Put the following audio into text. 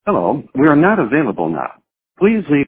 Hello, we are not available now. Please leave